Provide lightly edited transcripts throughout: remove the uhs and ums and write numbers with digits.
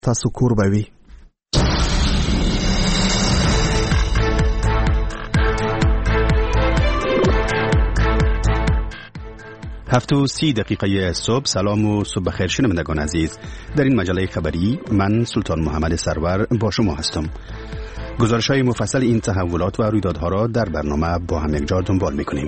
تاسو کوربوي. هفت و 30 دقیقه صبح. سلام و صبح بخیر شنوندگان عزیز. در این مجله خبری من سلطان محمد سرور با شما هستم. گزارش‌های مفصل این تحولات و رویدادها را در برنامه با هم یکجا دنبال می‌کنیم.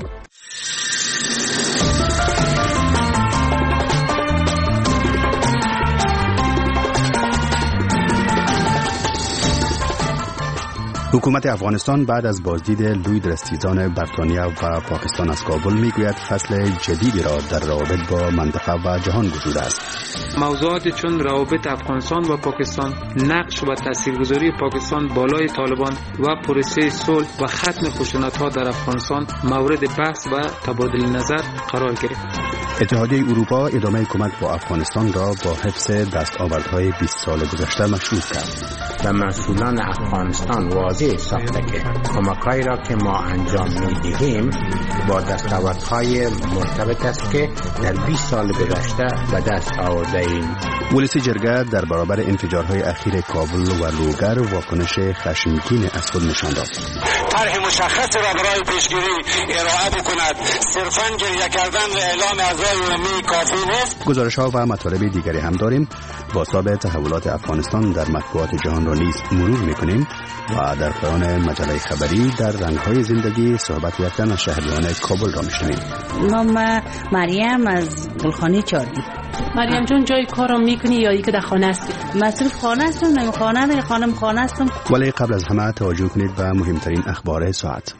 حکومت افغانستان بعد از بازدید لوید رستیزان بریتانیا و پاکستان از کابل میگوید فصل جدیدی را در روابط با منطقه و جهان وجود است. موضوعات چون روابط افغانستان و پاکستان، نقش و تاثیرگذاری پاکستان بالای طالبان و پروسه صلح و ختم خشونت‌ها در افغانستان مورد بحث و تبادل نظر قرار گرفت. اتحادیه اروپا ادامه کمک با افغانستان را با حفظ دستاوردهای 20 سال گذشته مشروط کرد. و مسئولان افغانستان واضح ساخته که کمک‌هایی را که ما انجام می‌دهیم با دستاوردهای مرتبط است که در 20 سال گذشته به دست آورده‌ایم. ولسی جرگه در برابر انفجارهای اخیر کابل و لوگر واکنش خشمگین از خود نشان داد. طرح مشخص را برای پیشگیری ارائه بکند. صرفاً گریه کردن و اعلام اعضای عمومی کافی نیست. گزارش‌ها و مطالب دیگری هم داریم. با تابع تحولات افغانستان در مطبوعات جهان را نیز مرور می‌کنیم و در پایان مجله خبری در رنگ‌های زندگی صحبت یافتن از شهریان کابل را می‌شنویم. نام مریم از گلخانه چاردی. مریم جون جای کار رو میکنی یا اینکه در خانه هستی؟ مصروف خانه هستم، نمی خانه نه، خانم خانه هستم. ولی قبل از همه توجه کنید به مهمترین اخبار ساعت.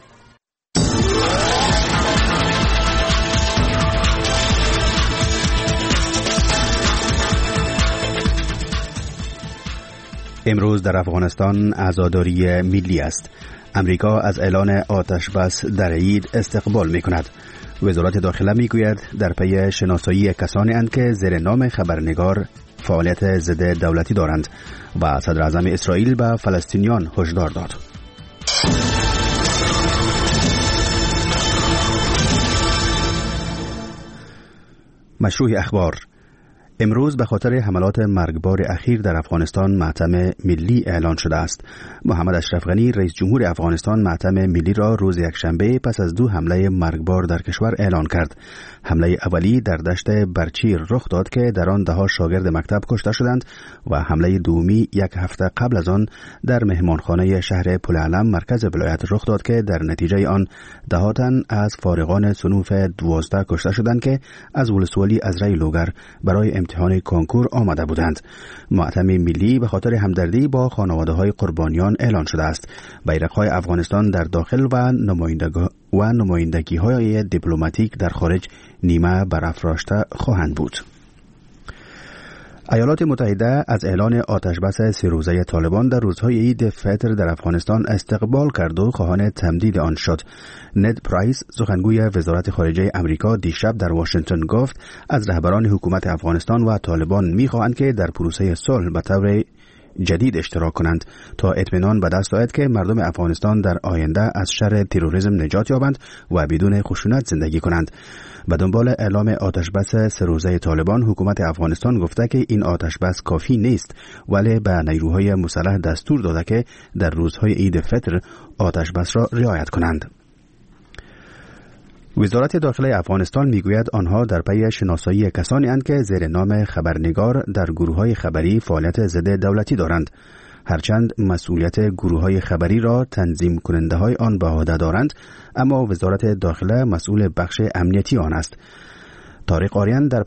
امروز در افغانستان عزاداری ملی است. امریکا از اعلان آتش بس در عید استقبال می کند. وزارت داخله می گوید در پی شناسایی کسانی اند که زیر نام خبرنگار فعالیت ضد دولتی دارند و صدر اعظم اسرائیل به فلسطینیان هشدار داد. مشروع اخبار. امروز به خاطر حملات مرگبار اخیر در افغانستان ماتم ملی اعلان شده است. محمد اشرف غنی رئیس جمهور افغانستان ماتم ملی را روز یکشنبه پس از 2 حمله مرگبار در کشور اعلان کرد. حمله اولی در دشت برچیر رخ داد که در آن 10 شاگرد مکتب کشته شدند و حمله دومی 1 هفته قبل از آن در مهمانخانه شهر پلعلم مرکز ولایت رخ داد که در نتیجه آن 10 تن از فارغان صنوف 12 کشته شدند که از ولسوالی ازرای لوگر برای امتحان کنکور آمده بودند. ماتم ملی به خاطر همدردی با خانواده‌های قربانیان اعلان شده است. بیرق‌های افغانستان در داخل و نمایندگی‌های دیپلماتیک در خارج نیمه برافراشته خواهند بود. ایالات متحده از اعلان آتشبس 3 روزه طالبان در روزهای عید فطر در افغانستان استقبال کرد و خواهان تمدید آن شد. ند پرایس سخنگوی وزارت خارجه امریکا دیشب در واشنگتن گفت از رهبران حکومت افغانستان و طالبان می‌خواهند که در پروسه صلح به طور جدید اشتراک کنند تا اطمینان به دست آید که مردم افغانستان در آینده از شر تروریسم نجات یابند و بدون خشونت زندگی کنند. به دنبال اعلام آتشبس 3 روزه طالبان، حکومت افغانستان گفته که این آتشبس کافی نیست، ولی به نیروهای مسلح دستور داده که در روزهای عید فطر آتشبس را رعایت کنند. وزارت داخله افغانستان میگوید آنها در پی شناسایی کسانی اند که زیر نام خبرنگار در گروه‌های خبری فعالیت ضد دولتی دارند. هرچند مسئولیت گروه‌های خبری را تنظیم کننده‌های آن به عهده دارند، اما وزارت داخله مسئول بخش امنیتی آن است. طارق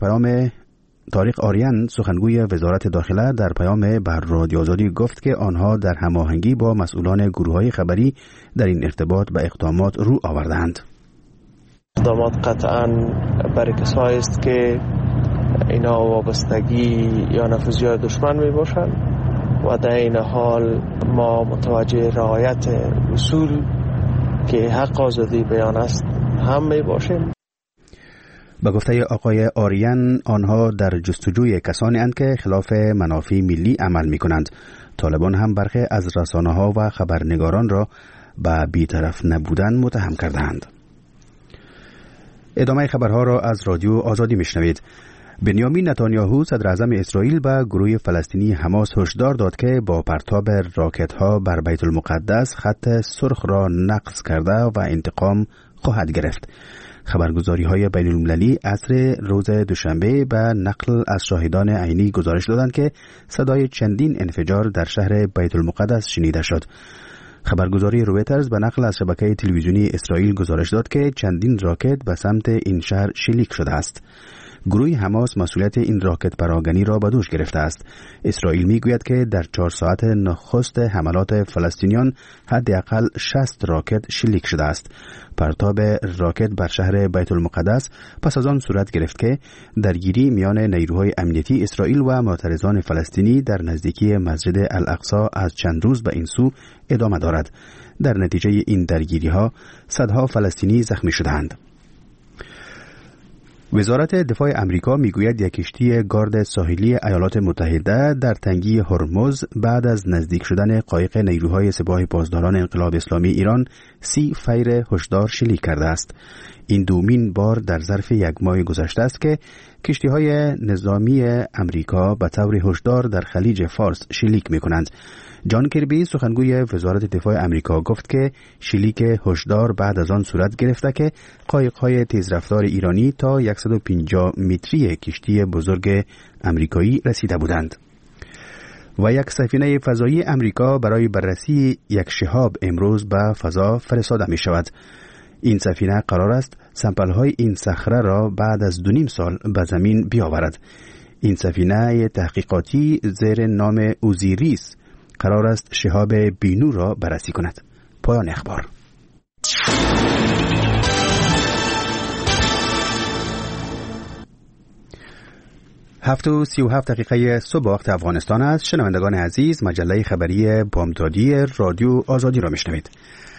آریان سخنگوی وزارت داخله در پیام بر رادیو آزادی گفت که آنها در هماهنگی با مسئولان گروه‌های خبری در این ارتباط به اقدامات رو آوردند. اقدامات قطعاً برای کسایی است که اینا وابستگی یا نفوذی دشمن می باشند و در این حال ما متوجه رعایت اصول که حق آزادی بیان است هم می باشیم. به گفته آقای آریان آنها در جستجوی کسانی اند که خلاف منافع ملی عمل می کنند. طالبان هم برخی از رسانه ها و خبرنگاران را به بی‌طرف نبودن متهم کردند. ادامه خبرها را از رادیو آزادی میشنوید. بنیامین نتانیاهو صدر اعظم اسرائیل به گروه فلسطینی حماس هشدار داد که با پرتاب راکت‌ها بر بیت المقدس خط سرخ را نقض کرده و انتقام خواهد گرفت. خبرگزاری‌های بین‌المللی عصر روز دوشنبه به نقل از شاهدان عینی گزارش دادند که صدای چندین انفجار در شهر بیت المقدس شنیده شد. خبرگزاری رویترز به نقل از شبکه تلویزیونی اسرائیل گزارش داد که چندین راکت به سمت این شهر شلیک شده است. گروه حماس مسئولیت این راکت پراگنی را به دوش گرفته است. اسرائیل میگوید که در 4 ساعت نخست حملات فلسطینیان حداقل 60 راکت شلیک شده است. پرتاب راکت بر شهر بیت المقدس پس از آن صورت گرفت که درگیری میان نیروهای امنیتی اسرائیل و معترضان فلسطینی در نزدیکی مسجد الاقصی از چند روز به این سو ادامه دارد. در نتیجه این درگیری‌ها صدها فلسطینی زخمی شدند. وزارت دفاع امریکا میگوید یک کشتی گارد ساحلی ایالات متحده در تنگی هرمز بعد از نزدیک شدن قایق نیروهای سپاه پاسداران انقلاب اسلامی ایران 30 فیر هشدار شلیک کرده است. این دومین بار در ظرف یک ماه گذشته است که کشتی‌های نظامی امریکا به طور هشدار در خلیج فارس شلیک می‌کنند. جان کربی سخنگوی وزارت دفاع امریکا گفت که شلیک هشدار بعد از آن صورت گرفته که قایق‌های تیزرفتار ایرانی تا 150 متری کشتی بزرگ امریکایی رسیده بودند. و یک سفینه فضایی امریکا برای بررسی یک شهاب امروز به فضا فرستاده می شود. این سفینه قرار است سمپل‌های این صخره را بعد از 2.5 سال به زمین بیاورد. این سفینه تحقیقاتی زیر نام اوزیریس قرار است شهاب بینو را بررسی کند. پایان اخبار. 7:37 صبح وقت افغانستان است. شنوندگان عزیز، مجله خبری بامدادی رادیو آزادی را میشنوید.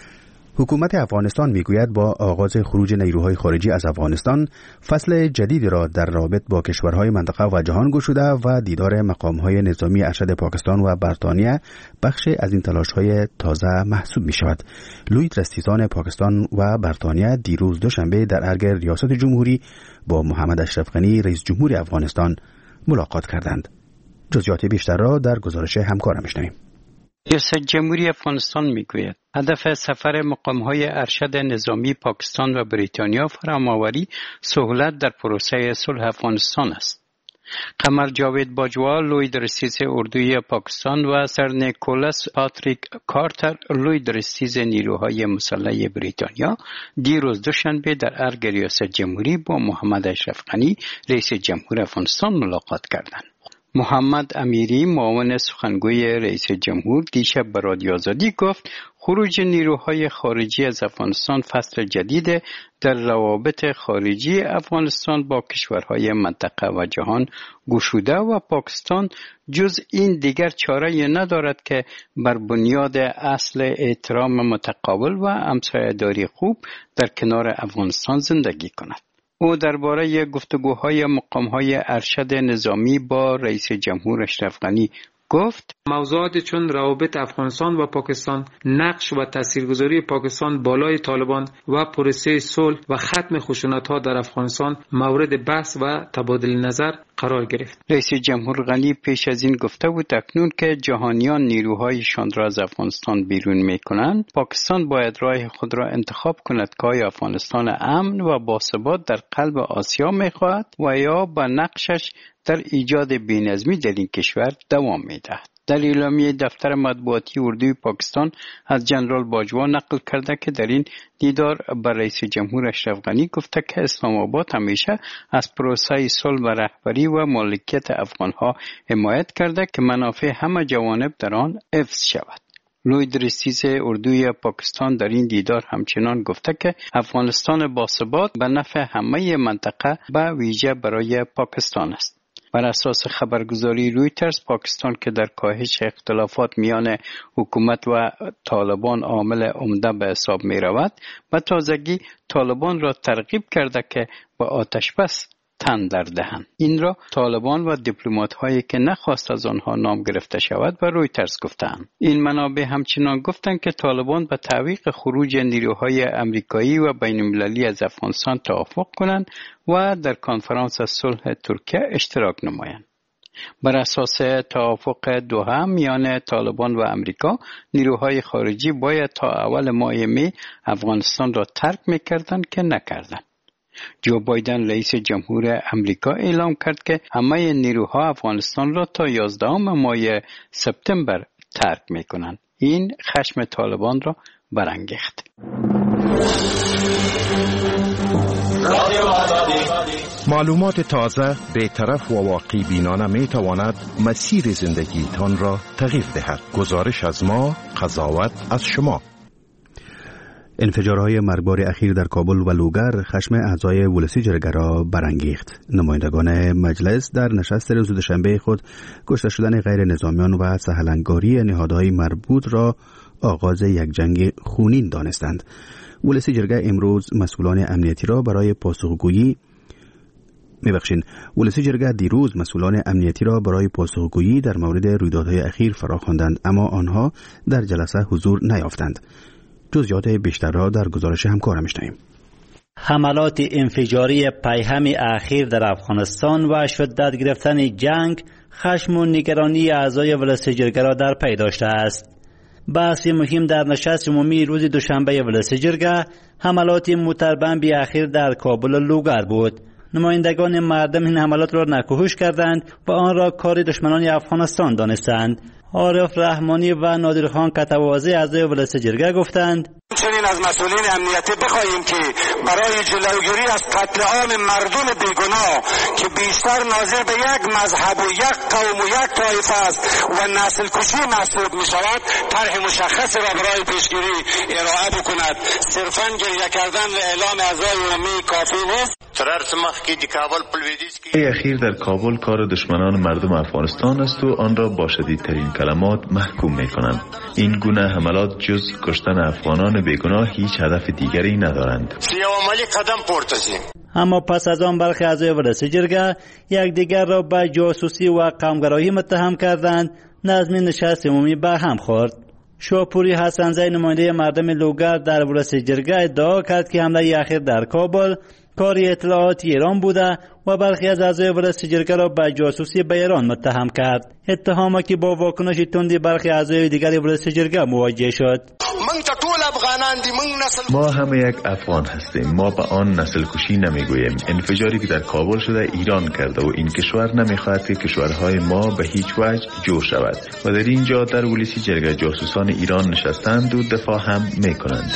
حکومت افغانستان میگوید با آغاز خروج نیروهای خارجی از افغانستان فصل جدیدی را در رابط با کشورهای منطقه و جهان گشوده و دیدار مقامهای نظامی ارشد پاکستان و بریتانیا بخش از این تلاش‌های تازه محسوب می شود. لوی ترستیزان پاکستان و بریتانیا دیروز دوشنبه در ارگ ریاست جمهوری با محمد اشرف غنی رئیس جمهور افغانستان ملاقات کردند. جزئیات بیشتر را در گزارش همکارم میشنویم. ریاست جمهوری افغانستان میگوید هدف سفر مقام‌های ارشد نظامی پاکستان و بریتانیا فرام‌آوری سهولت در پروسه صلح افغانستان است. قمر جاوید باجوا لوی درستیز اردوی پاکستان و سر نیکولاس پاتریک کارتر لوی درستیز نیروهای مسلح بریتانیا دیروز دوشنبه در ارگ ریاست جمهوری با محمد اشرف غنی رئیس جمهور افغانستان ملاقات کردند. محمد امیری معاون سخنگوی رئیس جمهور دیشب به رادیو آزادی گفت خروج نیروهای خارجی از افغانستان فصل جدید در روابط خارجی افغانستان با کشورهای منطقه و جهان گشوده و پاکستان جز این دیگر چاره‌ای ندارد که بر بنیاد اصل احترام متقابل و همسایه‌داری خوب در کنار افغانستان زندگی کند. او درباره گفتگوهای مقام‌های ارشد نظامی با رئیس جمهور اشرف غنی گفت موضوعات چون روابط افغانستان و پاکستان، نقش و تاثیرگذاری پاکستان بالای طالبان و پروسه صلح و ختم خشونت‌ها در افغانستان مورد بحث و تبادل نظر قرار گرفت. رئیس جمهور غنی پیش از این گفته بود اکنون که جهانیان نیروهایشان را از افغانستان بیرون می‌کنند، پاکستان باید راه خود را انتخاب کند که آیا افغانستان امن و باثبات در قلب آسیا می‌خواهد و یا با نقشش در ایجاد بی‌نظمی در این کشور دوام می‌دهد. در اعلامیه دفتر مطبوعاتی اردوی پاکستان از جنرال باجوا نقل کرده که در این دیدار با رئیس جمهور اشرف غنی گفته که اسلام آباد همیشه از پروسه صلح و رهبری و مالکیت افغانها حمایت کرده که منافع همه جوانب در آن حفظ شود. لوی درستیز اردوی پاکستان در این دیدار همچنان گفته که افغانستان باثبات به نفع همه منطقه به ویژه برای پاکستان است. بر اساس خبرگزاری رویترز، پاکستان که در کاهش اختلافات میان حکومت و طالبان عامل عمده به حساب می رود، به تازگی طالبان را ترغیب کرده که با آتشبس تن در دهن. این را طالبان و دیپلمات‌هایی که نخواست از آنها نام گرفته شود به رویترز گفتند. این منابع همچنان گفتند که طالبان به تعویق خروج نیروهای امریکایی و بین‌المللی از افغانستان توافق کنند و در کنفرانس صلح ترکیه اشتراک نمایند. بر اساس توافق دوحه میان طالبان و امریکا، نیروهای خارجی باید تا اول ماه می افغانستان را ترک میکردند که نکردند. جو بایدن رئیس جمهور امریکا اعلام کرد که همه نیروها افغانستان را تا 11 ماه سپتامبر ترک میکنند. این خشم طالبان را برانگیخت. معلومات تازه، بی‌طرف و واقع بینانه می تواند مسیر زندگیتان را تغییر دهد. گزارش از ما، قضاوت از شما. انفجارهای مرگبار اخیر در کابل و لوگر خشم اعضای ولسی جرگه را برانگیخت. نمایندگان مجلس در نشست روز دوشنبه خود کشته شدن غیر نظامیان و سهلنگاری نهادهای مربوط را آغاز یک جنگ خونین دانستند. ولسی جرگه امروز مسئولان امنیتی را برای پاسخگویی ولسی جرگه دیروز مسئولان امنیتی را برای پاسخگویی در مورد رویدادهای اخیر فراخواندند، اما آنها در جلسه حضور نیافتند. جزئیات بیشتر را در گزارش همکارم می‌شنویم. حملات انفجاری پیهم اخیر در افغانستان و شدت گرفتن جنگ خشم و نگرانی اعضای ولسی جرگه را در پی داشته است. بحث مهم در نشست عمومی روز دوشنبه ولسی جرگه حملات موتربمب اخیر در کابل و لوگر بود. نمایندگان مردم این حملات را نکوهش کردند و آن را کار دشمنان افغانستان دانستند. عارف رحمانی و نادرخان کتوازی اعضای ولسی جرگه گفتند چنین از مسئولین امنیتی بخواهیم که برای جلوگیری از قتل عام مردم بیگناه که بیشتر ناظر به یک مذهب و یک قوم و یک طایفه است و نسل کشی محسوب می شود طرح مشخص را برای پیشگیری ارائه بکند. صرفاً گریه کردن و اعلام اعضای عمومی کافی نیست. اخیر در کابل کار دشمنان مردم افغانستان است و آن را با شدیدترین کلمات محکوم می کنند. این گونه حملات جز کشتن افغانان بیگناه هیچ هدف دیگری ندارند. اما پس از آن برخی اعضای ولسی جرگه یکدیگر را به جاسوسی و قومگرایی متهم کردند. نظم نشست عمومی به هم خورد. شاپوری حسنزی نماینده مردم لوگر در ولسی جرگه ادعا کرد که حمله اخیر در کابل کاری اطلاعاتی ایران بوده و برخی از اعضای ولسی جرگه را به جاسوسی به ایران متهم کرد. اتهامی که با واکنش تندی برخی اعضای دیگر ولسی جرگه مواجه شد. ما همه یک افغان هستیم. ما به آن نسل کشی نمیگوییم. انفجاری که در کابل شده ایران کرده و این کشور نمیخواهد که کشورهای ما به هیچ وجه جور شود و در اینجا در ولسی جرگه جاسوسان ایران نشستند و دفاع هم میکنند.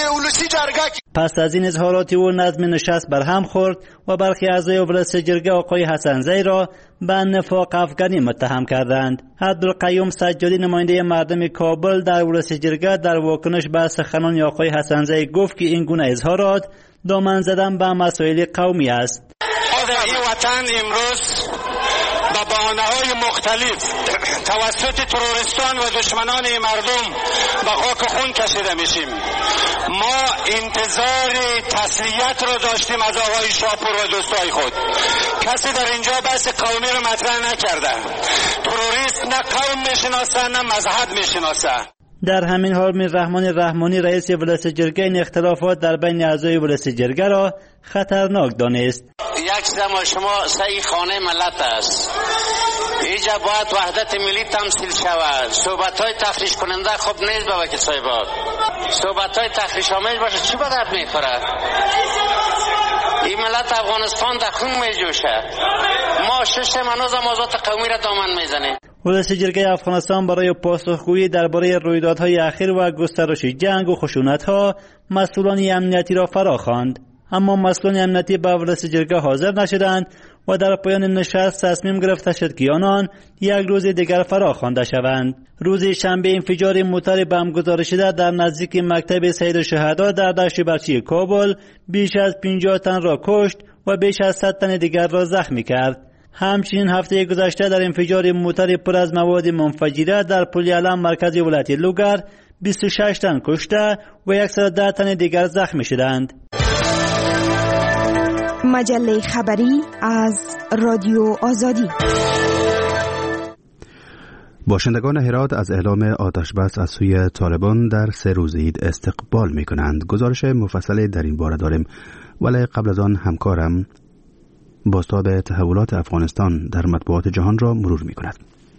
پس از این اظهارات او نظم نشست برهم خورد و برخی اعضای ولسی جرگه آقای حسنزی را به نفاق افغانی متهم کردند. عبدالقیوم سجادی نماینده مردم کابل در ولسی جرگه در واکنش به سخنان آقای حسنزی گفت که این گونه اظهارات دامن زدن به مسائل قومی است. در این وطن امروز با بهانه‌های مختلف توسط تروریستان و دشمنان مردم به خاک خون کشیده میشیم. ما انتظار تسلیت رو داشتیم از آقای شاپور و دوستای خود. کسی در اینجا بحث قومی رو مطرح نکرده. تروریست نه قوم میشناسه نه مذهب میشناسه. در همین حال میر رحمان رحمانی رئیس ولسی جرگه این اختلافات در بین اعضای ولسی جرگه را خطرناک دانست. یک زمان شما سعی خانه ملت است. اینجا باید وحدت ملی تمثیل شود. صحبت‌های تخریش کننده خوب نیست به وکیل صاحبا. صحبت‌های تخریش آمیز باشه چی به درد میخوره؟ این ملت افغانستان در خون میجوشه. ما شش منوز آزاد قومی را دامن میزنیم. ولسی جرگه افغانستان برای پاسخگویی درباره رویدادهای اخیر و گسترش جنگ و خشونت‌ها مسئولان امنیتی را فراخواند، اما مسئولان امنیتی به ولسی جرگه حاضر نشدند و در پایان نشست تصمیم گرفته شد که آنان یک روز دیگر فراخوانده شوند. روز شنبه انفجار موتر بم گذاری شده در نزدیک مکتب سید الشهدا در دشت برچی کابل بیش از 50 تن را کشت و بیش از 100 تن دیگر را زخمی کرد. همچنین هفته گذشته در انفجار موتر پر از مواد منفجره در پل علم مرکز ولایت لوگر 26 تن کشته و 110 تن دیگر زخمی شدند. مجله خبری از رادیو آزادی. باشندگان هرات از اعلام آتشبس از سوی طالبان در 3 روز عید استقبال می کنند. گزارش مفصل در این باره داریم، ولی قبل از آن همکارم بازتاب تحولات افغانستان در مطبوعات جهان را مرور می کند.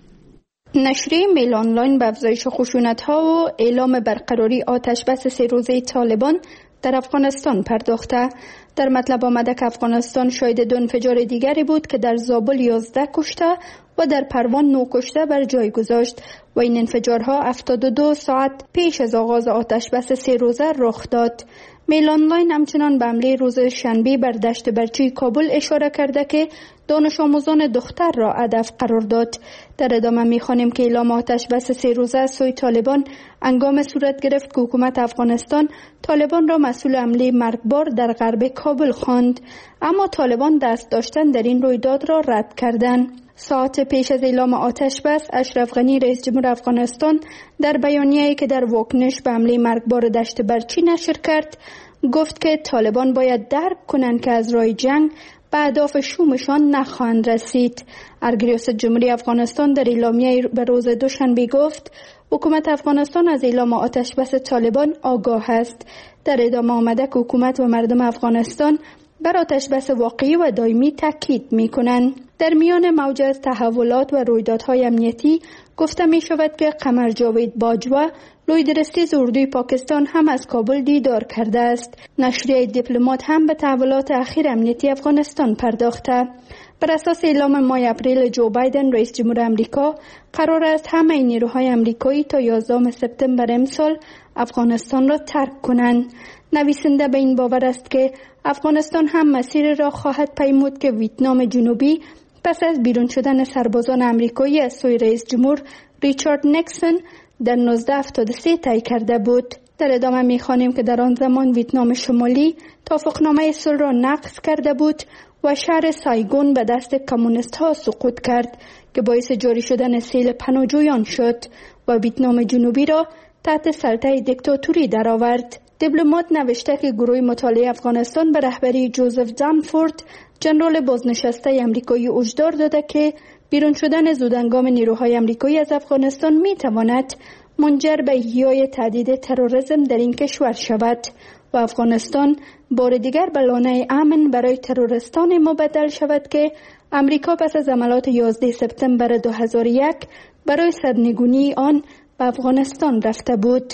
نشریه میل آنلاین به افزایش خشونت‌ها و اعلام برقراری آتشبس 3 روزه طالبان در افغانستان پرداخته. در مطلب آمده که افغانستان شاهد 2 انفجار دیگری بود که در زابل 11 کشته و در پروان 9 کشته بر جای گذاشت و این انفجارها 72 ساعت پیش از آغاز آتشبس 3 روزه رخ داد. میل آنلاین همچنان به حمله روز شنبه بر دشت برچی کابل اشاره کرده که دانش آموزان دختر را هدف قرار داد. در ادامه می‌خوانیم که اعلام آتشبس 3 روزه از سوی طالبان هنگام صورت گرفت که حکومت افغانستان طالبان را مسئول حمله مرگبار در غرب کابل خواند، اما طالبان دست داشتن در این رویداد را رد کردند. ساعت پیش از اعلام آتشبس، اشرف غنی رئیس جمهور افغانستان در بیانیه‌ای که در واکنش به حمله مرگبار دشت برچی نشر کرد گفت که طالبان باید درک کنند که از راه جنگ به اهداف شومشان نخواهند رسید. ارگریاست جمهوری افغانستان در اعلامیه به روز دوشنبه گفت حکومت افغانستان از اعلام آتشبس طالبان آگاه است. در ادامه آمده که حکومت و مردم افغانستان بر آتشبس واقعی و دائمی تاکید می‌کنند. در میان موج از تحولات و رویدادهای امنیتی گفته می شود که قمر جاوید باجوا لویدرستیز اردوی پاکستان هم از کابل دیدار کرده است. نشریه دیپلمات هم به تحولات اخیر امنیتی افغانستان پرداخته. بر اساس اعلام ماه اپریل جو بایدن رئیس جمهور آمریکا قرار است همه نیروهای آمریکایی تا 11 سپتامبر امسال افغانستان را ترک کنند. نویسنده به این باور است که افغانستان هم مسیر را خواهد پیمود که ویتنام جنوبی پس از بیرون شدن سربازان آمریکایی از سوی رئیس جمهور ریچارد نیکسون در 1973 طی کرده بود. در ادامه می‌خوانیم که در آن زمان ویتنام شمالی توافقنامه صلح را نقض کرده بود و شهر سایگون به دست کمونیست‌ها سقوط کرد که باعث جاری شدن سیل پناهجویان شد و ویتنام جنوبی را تحت سلطه دیکتاتوری درآورد. دیپلمات نوشته که گروه مطالعه افغانستان به رهبری جوزف دانفورد جنرال بازنشسته آمریکایی هشدار داده که بیرون شدن زودهنگام نیروهای آمریکایی از افغانستان می‌تواند منجر به احیای تهدید تروریسم در این کشور شود و افغانستان بار دیگر به لانه امن برای تروریستان مبدل شود که آمریکا پس از حملات 11 سپتامبر 2001 برای سرنگونی آن به افغانستان رفته بود.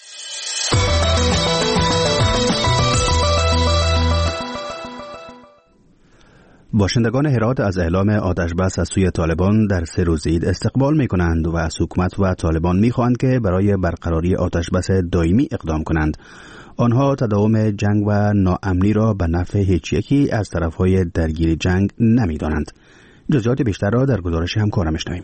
باشندگان هرات از اعلام آتشبس از سوی طالبان در 3 روز عید استقبال می کنند و از حکومت و طالبان می خواهند که برای برقراری آتشبس دائمی اقدام کنند. آنها تداوم جنگ و ناامنی را به نفع هیچ یکی از طرفهای درگیر جنگ نمی دانند. جزئیات بیشتر را در گزارش همکارم میشنویم.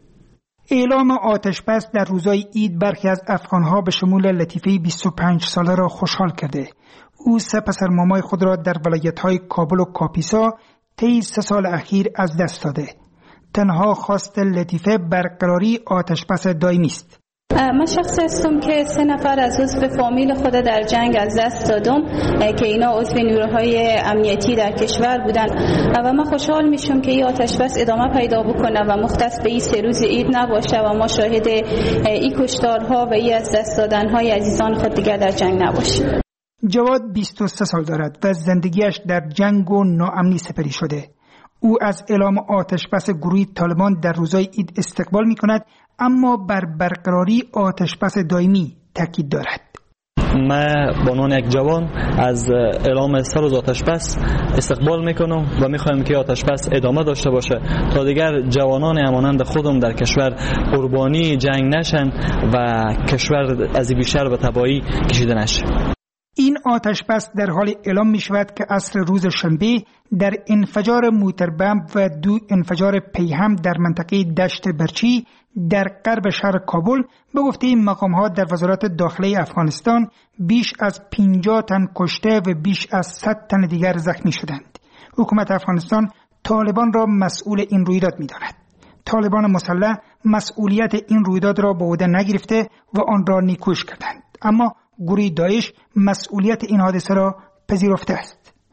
اعلام آتشبس در روزهای عید برخی از افغانها به شمول لطیفه 25 ساله را خوشحال کرده. او 3 پسر مامای خود را در ولایت‌های کابل و کاپیسا طی 3 سال اخیر از دست داده. تنها خواست لطیفه برقراری آتشبس دائمی است. من شخص هستم که 3 نفر از عضو فامیل خود در جنگ از دست دادم که اینا عضو نیروهای امنیتی در کشور بودن و من خوشحال میشم که این آتشبس ادامه پیدا بکنه و مختص به این 3 روز عید نباشه و ما شاهد این کشتارها و این از دست دادنهای عزیزان خود دیگر در جنگ نباشیم. جواد 23 سال دارد و زندگیش در جنگ و ناامنی سپری شده. او از اعلام آتشبس گروه طالبان در روزهای عید استقبال می کند، اما بر برقراری آتشبس دائمی تاکید دارد. من به عنوان یک جوان از اعلام 3 روز آتشبس استقبال میکنم و میخوایم که آتشبس ادامه داشته باشه تا دیگر جوانان همانند خودم در کشور قربانی جنگ نشن و کشور از بیشتر به تباهی کشیده نشه. این آتشبس در حال اعلام می شود که عصر روز شنبه در انفجار موتربمب و 2 انفجار پیهم در منطقه دشت برچی در غرب شهر کابل به گفته مقام‌ها در وزارت داخله افغانستان بیش از 50 تن کشته و بیش از 100 تن دیگر زخمی شدند. حکومت افغانستان طالبان را مسئول این رویداد می داند. طالبان مسلح مسئولیت این رویداد را به عهده نگرفته و آن را نیکوش کردند، اما گروه داعش مسئولیت این حادثه را پذیرفته است.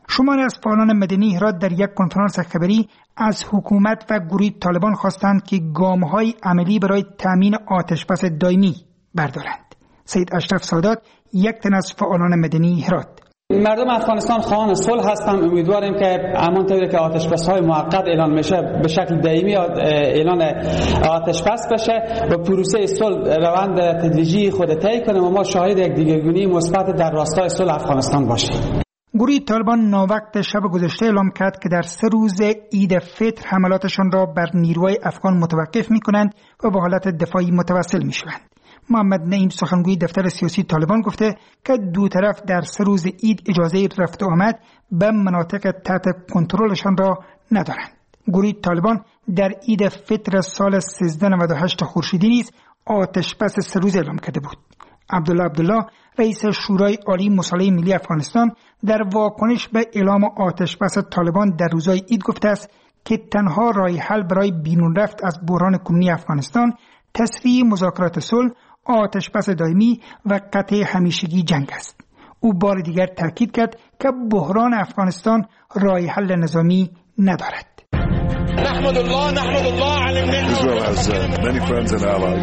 شماری از فعالان مدنی هرات در یک کنفرانس خبری از حکومت و گروه طالبان خواستند که گام‌های عملی برای تامین آتشبس دائمی بردارند. سید اشرف سادات، یک تن از فعالان مدنی هرات: مردم افغانستان خواهان صلح هستند. امیدواریم که همانطوری که آتشبس‌های موقت اعلان میشه به شکل دائمی اعلان آتشبس بشه و پروسه صلح روند تدریجی خود طی کنه و ما شاهد یک دیگرگونی مثبت در راستای صلح افغانستان باشیم. گروه طالبان ناوقت شب گذشته اعلام کرد که در 3 روز عید فطر حملاتشان را بر نیروهای افغان متوقف می‌کنند و به حالت دفاعی متوسل می‌شوند. محمد نعیم، سخنگوی دفتر سیاسی طالبان، گفته که دو طرف در 3 روز عید اجازه رفت و آمد به مناطق تحت کنترلشان را ندارند. گروه طالبان در عید فطر سال 1398 خورشیدی نیز آتشبس 3 روز اعلام کرده بود. عبدالله رئیس شورای عالی مصالحه ملی افغانستان در واکنش به اعلام آتشبس طالبان در روزهای عید گفته است که تنها راه حل برای بیرون رفت از بحران کنونی افغانستان تسریع مذاکرات صلح، آتشبس دائمی و قطع همیشگی جنگ است. او بار دیگر تاکید کرد که بحران افغانستان راه حل نظامی ندارد. نحمد الله على النعمة. Israel has many friends and allies.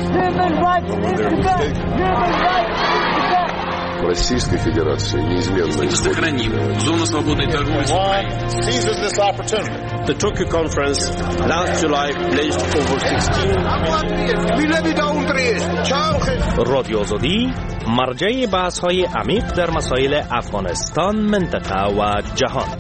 Российской Федерации неизменно сохраним зону свободной торговли. Seizes this opportunity. The Tokyo conference last July pledged over 16. رادیو آزادی مرجع بحث‌های عمیق در مسائل افغانستان، منطقه و جهان.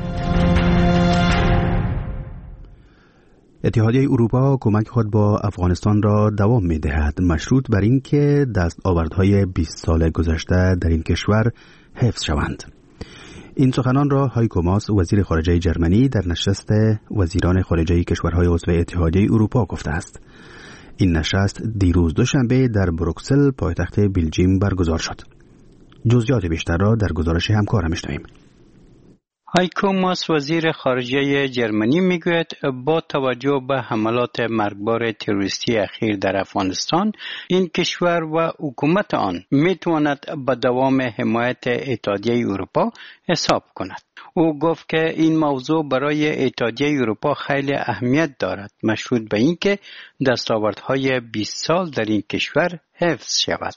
اتحادیه اروپا کمک خود با افغانستان را دوام می دهد، مشروط بر این که دستاوردهای 20 سال گذشته در این کشور حفظ شوند. این سخنان را هایکو ماس، وزیر خارجه جرمنی، در نشست وزیران خارجه کشورهای عضو اتحادیه اروپا گفته است. این نشست دیروز دوشنبه در بروکسل، پایتخت بلژیم، برگزار شد. جزئیات بیشتر را در گزارش همکارم می‌شنویم. هایکو ماس، وزیر خارجه جرمنی، میگوید با توجه به حملات مرگبار تروریستی اخیر در افغانستان، این کشور و حکومت آن میتواند به دوام حمایت اتحادیه اروپا حساب کند. او گفت که این موضوع برای اتحادیه اروپا خیلی اهمیت دارد، مشروط به اینکه دستاوردهای 20 سال در این کشور حفظ شود.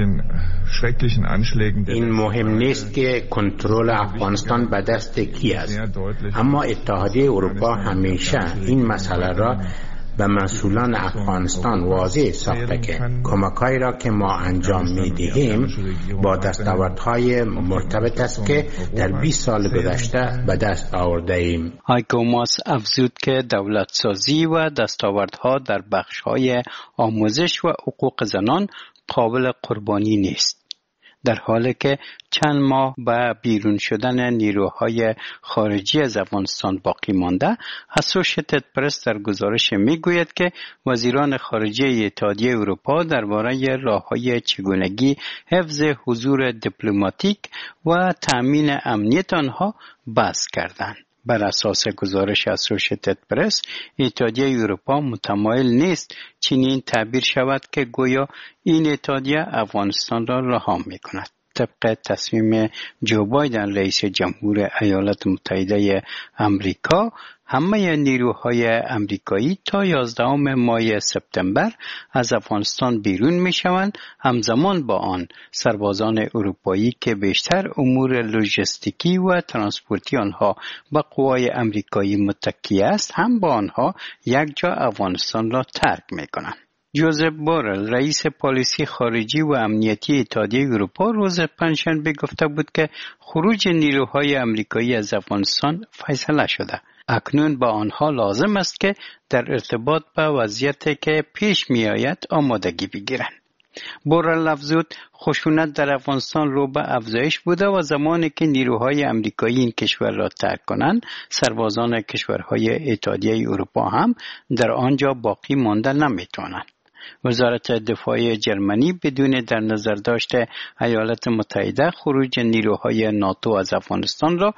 این مهم نیست که کنترل افغانستان به دست کی است، اما اتحادیه اروپا همیشه این مسئله را به مسئولان افغانستان واضح ساخته که کمک‌هایی را که ما انجام می‌دهیم با دستاوردهای مرتبط است که در 20 سال گذشته به دست آورده ایم. هایکو ماس افزود که دولت‌سازی و دستاوردها در بخش‌های آموزش و حقوق زنان قابل قربانی نیست. در حالی که چند ماه به بیرون شدن نیروهای خارجی از افغانستان باقی مانده، اسوشیتد پرس در گزارش میگوید که وزیران خارجه اتحادیه اروپا درباره راه‌های چگونگی حفظ حضور دیپلماتیک و تأمین امنیت آنها بحث کردند. بر اساس گزارش اسوشیتد پرس، اتحادیه اروپا متمایل نیست چنین تعبیر شود که گویا این اتحادیه افغانستان را رها می‌کند. طبق تصمیم جو بایدن رئیس جمهور ایالات متحده آمریکا، همه نیروهای آمریکایی تا 11 ماه سپتامبر از افغانستان بیرون می‌شوند. همزمان با آن سربازان اروپایی که بیشتر امور لوجستیکی و ترانسپورتی آنها به قوای آمریکایی متکی است، هم با آنها یک جا افغانستان را ترک می‌کنند. جوزف بورل، رئیس پالیسی خارجی و امنیتی اتحادیه اروپا، روز پنجشنبه گفته بود که خروج نیروهای آمریکایی از افغانستان فیصله شده. اکنون با آنها لازم است که در ارتباط با وضعیتی که پیش می آید آمادگی بگیرند. بورل افزود خشونت در افغانستان رو به افزایش بوده و زمانی که نیروهای آمریکایی این کشور را ترک کنند، سربازان کشورهای اتحادیه اروپا هم در آنجا باقی مانده نمیتوانند. وزارت دفاع جرمنی بدون در نظر داشته ایالات متحده خروج نیروهای ناتو از افغانستان را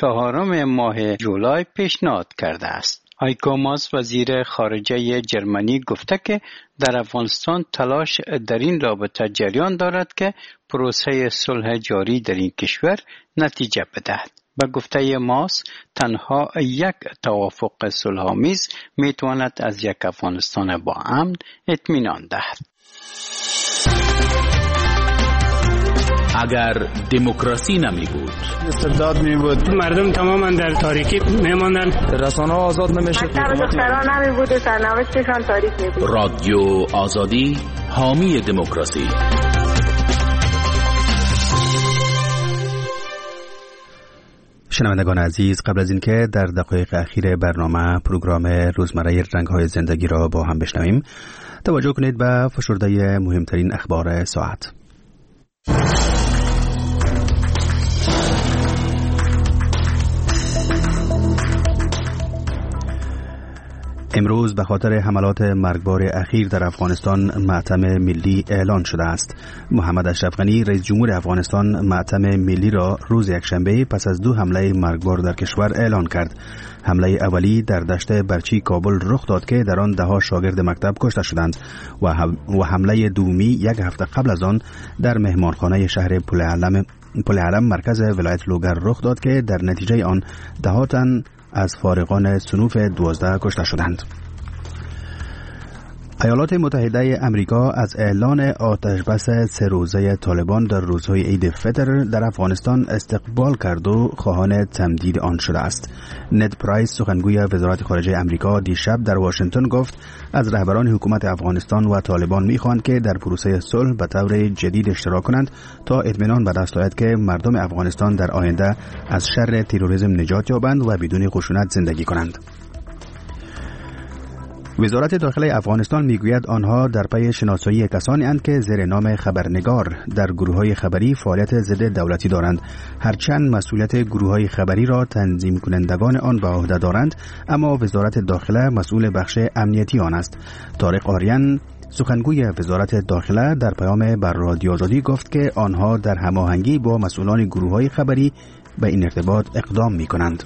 4 ماه جولای پیشنهاد کرده است. هایکو ماس، وزیر خارجه جرمنی، گفته که در افغانستان تلاش در این رابطه جریان دارد که پروسه صلح جاری در این کشور نتیجه بدهد. به گفته ماس تنها یک توافق صلح‌آمیز میتواند از یک افغانستان با امن اطمینان دهد. اگر دموکراسی نمی بود، استبداد می بود، مردم تماما در تاریکی می ماندن، رسانه آزاد نمی شد، دختران نمی بود، سرنوشتشان تاریک می بود. رادیو آزادی حامی دموکراسی. شنوندگان عزیز، قبل از اینکه در دقایق اخیر برنامه پروگرام روزمره رنگ‌های زندگی را با هم بشنویم، توجه کنید به فشرده مهمترین اخبار ساعت. امروز به خاطر حملات مرگبار اخیر در افغانستان ماتم ملی اعلان شده است. محمد اشرف غنی رئیس جمهور افغانستان ماتم ملی را روز یکشنبه پس از 2 حمله مرگبار در کشور اعلان کرد. حمله اولی در دشت برچی کابل رخ داد که در آن 10 شاگرد مکتب کشته شدند و حمله دومی 1 هفته قبل از آن در مهمانخانه شهر پل علم مرکز ولایت لوگر رخ داد که در نتیجه آن 10 تن از فارغان صنوف 12 کشته شدند. ایالات متحده امریکا از اعلان آتشبس 3 روزه طالبان در روزهای عید فطر در افغانستان استقبال کرد و خواهان تمدید آن شده است. ند پرایس سخنگوی وزارت خارجه امریکا دیشب در واشنگتن گفت از رهبران حکومت افغانستان و طالبان می‌خواهند که در پروسه صلح به طور جدید اشتراک کنند تا اطمینان به دست آید که مردم افغانستان در آینده از شر تروریسم نجات یابند و بدون خشونت زندگی کنند. وزارت داخلی افغانستان میگوید آنها در پی شناسایی کسانی اند که زیر نام خبرنگار در گروه‌های خبری فعالیت ضد دولتی دارند. هرچند مسئولیت گروه‌های خبری را تنظیم کنندگان آن به عهده دارند، اما وزارت داخله مسئول بخش امنیتی آن است. طارق آریان سخنگوی وزارت داخله در پیام بر رادیو آزادی گفت که آنها در هماهنگی با مسئولان گروه‌های خبری به این ارتباط اقدام می‌کنند.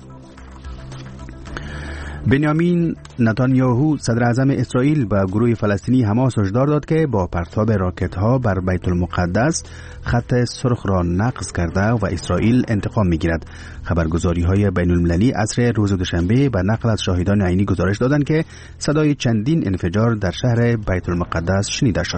بنیامین نتانیاهو صدر اعظم اسرائیل به گروه فلسطینی حماس هشدار داد که با پرتاب راکت‌ها بر بیت المقدس خط سرخ را نقض کرده و اسرائیل انتقام می‌گیرد. خبرگزاری‌های بین‌المللی عصر روز دوشنبه به نقل از شاهدان عینی گزارش دادند که صدای چندین انفجار در شهر بیت المقدس شنیده شد.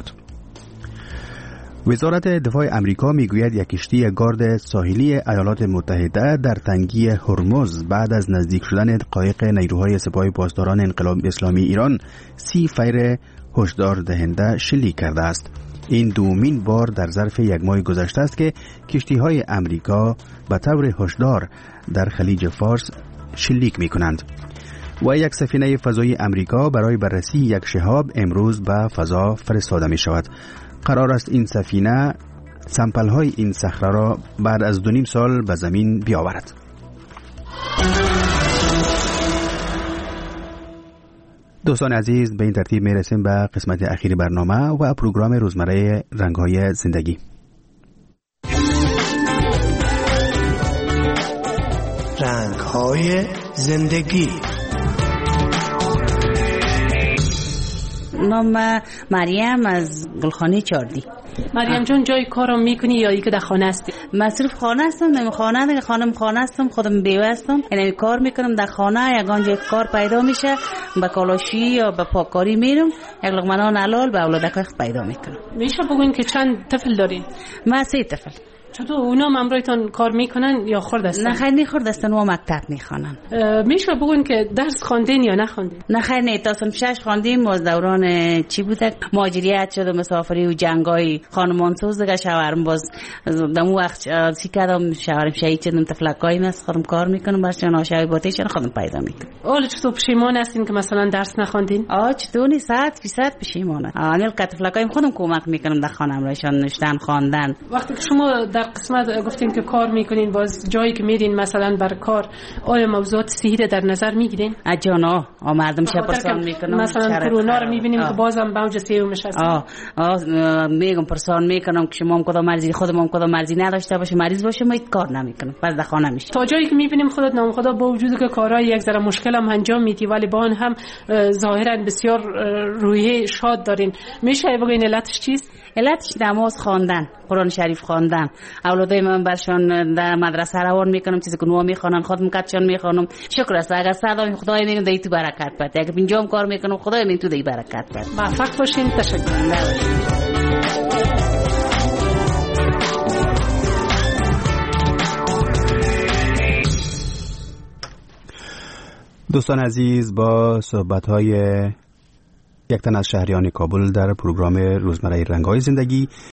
وزارت دفاع امریکا میگوید یک کشتی گارد ساحلی ایالات متحده در تنگی هرمز بعد از نزدیک شدن قایق نیروهای سپاه پاسداران انقلاب اسلامی ایران 30 فیر هشدار دهنده شلیک کرده است. این دومین بار در ظرف 1 ماه گذشته است که کشتی‌های امریکا به طور هشدار در خلیج فارس شلیک می‌کنند. و یک سفینه فضایی امریکا برای بررسی یک شهاب امروز به فضا فرستاده می‌شود. قرار است این سفینه سمپل‌های این صخره را بعد از 2.5 سال به زمین بیاورد. دوستان عزیز، به این ترتیب میرسیم به قسمت اخیر برنامه و پروگرام روزمره رنگ‌های زندگی. رنگ‌های زندگی. نام مریم از گلخانه چاردی. مریم جان، جای کارم میکنی یا ای که در خانه هستی؟ من صرف خانه هستم، نمی خانه دیگه، خانه هستم، خودم بیوه هستم، یعنی کار میکنم در خانه. یگان کار پیدا میشه به کالاشی یا به پاکاری میرم، یک لقمه نان حلال به اولادک پیدا میکنم. میشه بگوین که چند طفل داری؟ من 3 طفل. چطور اونا همراهتان کار میکنن یا خرد هستن؟ نه خیر، نه خرد هستن و مکتب میخوانن. میشه بگوین که درس خواندین یا نخواندین؟ نه خیر، نه تا صنف 6 خواندیم. از دوران چی بوده مهاجریت شد و مسافری و جنگای خانمانسوز دیگه شوهرم باز دمو وقت سی کردم، شوهرم شهید شدم، طفلکای من خودم کار میکنم، برشان آشای باتیش خودم پیدا میکنم. اول چطور پشیمان هستین که مثلا درس نخواندین؟ چطور نی 100% پشیمانم. اول که طفلکایم خودم کمک میکنم در خانم رایشان نوشتن خواندن. وقتی که شما در قسمت گفتین که کار میکنین، باز جایی که میرین مثلا بر کار آیا موضوعات صحی در نظر میگیرین؟ اجانا مردم پرسان میکنم، مثلا کرونا رو میبینیم که بازم موج سومش هست. میگم پرسان میکنم که شما کدام مرضی خودم کدام مرضی نداشته باشه، مریض باشه ما کار نمیکنم، پس در خانه میشه. تا جایی که میبینیم خودت نام خدا با وجود که کارهای یک ذره مشکل هم انجام میدی ولی با آن هم ظاهرا بسیار روحیه شاد دارین. میشه بگین علتش چیست؟ علتش نماز خواندن، قرآن شریف خواندن، اولادای من برشان در مدرسه روان میکنم، چیزی که نوا میخوانن خودم کاتشان میخوانم. شکر است. اگر صدام خدای میگم دی تو برکت بده، اگر اینجام کار میکنم خدای میگم تو دی برکت بده. موفق باشین. تشکر. دوستان عزیز، با صحبت‌های یک تن از شهریان کابل در پروگرام روزمره رنگ‌های زندگی